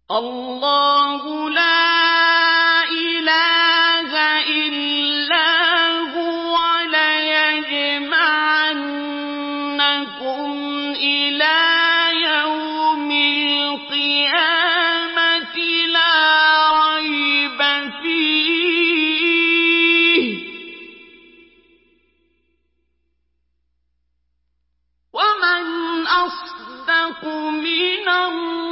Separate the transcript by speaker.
Speaker 1: الله لا إله إلا هو ليجمعنكم إلى يوم القيامة لا ريب فيه ومن أصدق من الله